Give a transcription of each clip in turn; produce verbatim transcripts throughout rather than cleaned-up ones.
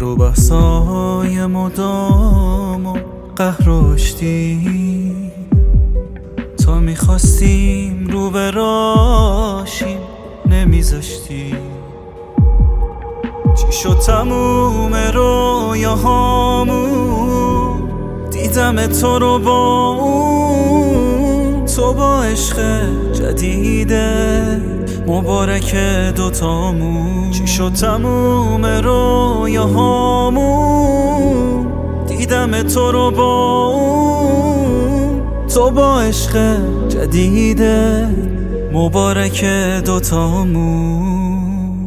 در و بحثای مدام و قهرشتی تا میخواستیم رو براشیم نمیذاشتی. چی شد تموم رویاهامون؟ دیدم تو رو با اون، تو با عشق جدیده مبارک دوتامون. چی شد تموم رویاهامون؟ دیدم تو رو با اون، تو با عشق جدیده مبارک دوتامون.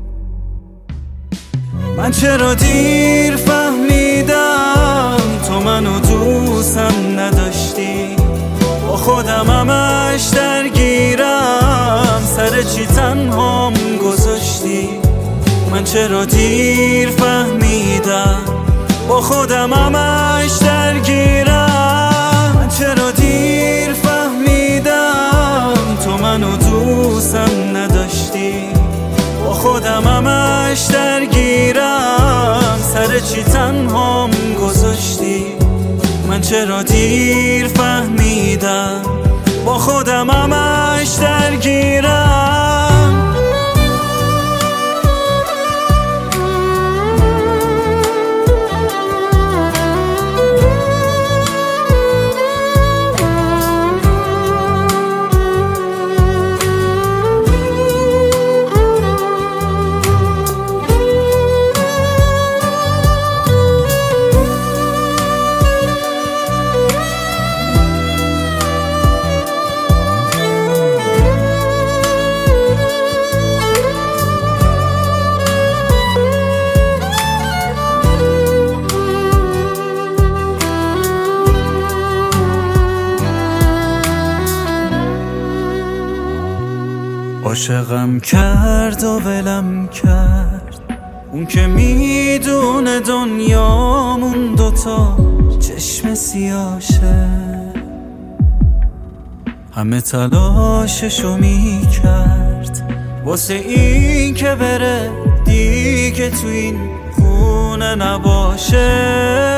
من چرا دیر فهمیدم تو منو دوستم نداشتی، با خودم همش درگیرم، سر چی تنهام گذاشتی. من چرا دیر فهمیدم با خودم همش درگیرم، من چرا دیر فهمیدم تو منو دوستم نداشتی، با خودم همش درگیرم، سر چی تنهام گذاشتی. من چرا دیر فهمیدم با خودم همش درگیرم. عاشقم کرد و ولم کرد، اون که میدونه دنیامون دوتا چشم سیاشه، همه تلاششو میکرد واسه این که بره دیگه تو این خونه نباشه.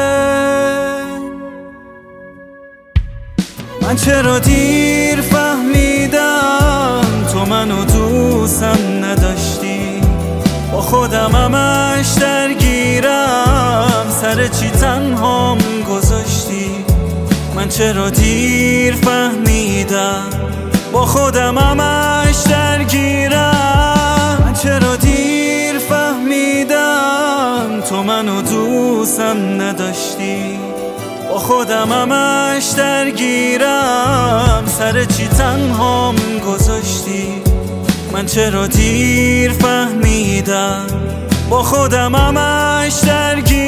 من چرا دیر فهمیدم تو منو دوستم نداشتی، با خودم همش درگیرم، سر چی تنهام گذاشتی. من چرا دیر فهمیدم با خودم همش درگیرم، من چرا دیر فهمیدم تو منو دوستم نداشتی، با خودم همش درگیرم، سر چی تنهام گذاشتی. من چرا دیر فهمیدم با خودم همش درگیرم.